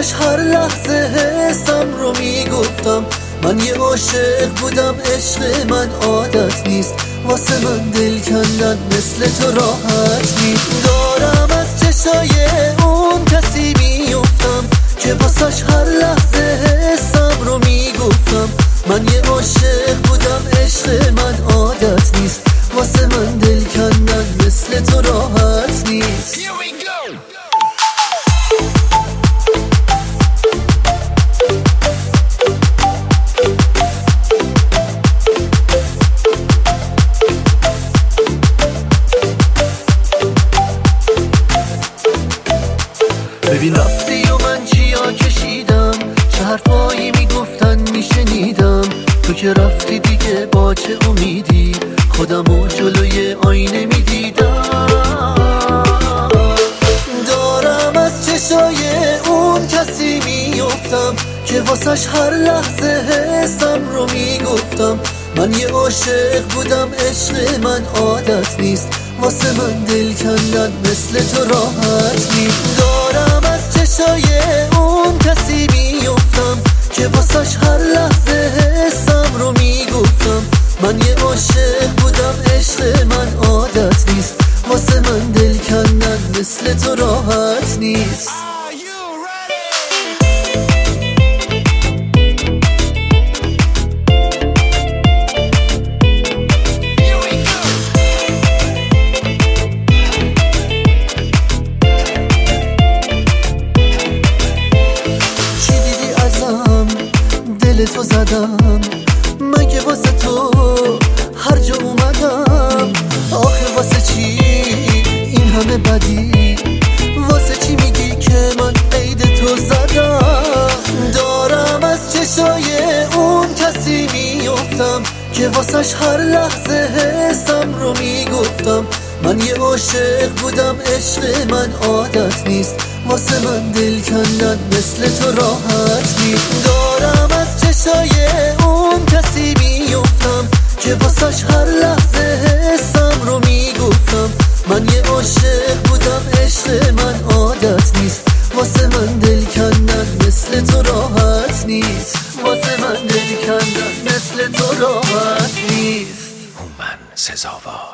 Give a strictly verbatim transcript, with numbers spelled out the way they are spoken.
واسش هر لحظه حسم رو میگفتم. من یه عاشق بودم، عشق من عادت نیست، واسه من دل کندن مثل تو راحت نیست. دارم از چشای اون کسی میفتم که واسش هر لحظه حسم رو میگفتم. من یه عاشق بودم، عشق من عادت نیست، واسه من دل کندن مثل تو راحت نیست. ببین رفتی و من چیا کشیدم، چه حرفایی میگفتن میشنیدم. تو که رفتی دیگه با چه امیدی خودمو جلوی آینه میدیدم. دارم از چشای اون کسی میفتم که واسش هر لحظه حسم رو میگفتم. من یه عاشق بودم، عشق من عادت نیست، واسه من دل کندن مثل تو راحت نیست. دارم از چشای اون کسی میفتم که واسش هر لحظه حسم رو میگفتم. من یه عاشق بودم، عشق من عادت نیست، واسه من دل کندن مثل تو راحت نیست. دل تو زدم مگه واسه تو هر جا اومدم. آخه واسه چی این همه بدی، واسه چی میگی که من عید تو زدم. دارم از چشای اون کسی میفتم که واسش هر لحظه حسم رو میگفتم. من یه عاشق بودم، عشق من عادت نیست، واسه من دل کندن مثل تو راحت نیست. دارم از چشای اون کسی میفتم که واسش هر لحظه حسم رو میگفتم. من یه عاشق بودم، عشق من عادت نیست، واسه من دل کندن مثل تو راحت نیست، واسه من دل کندن مثل تو راحت نیست. هومن سزاوار.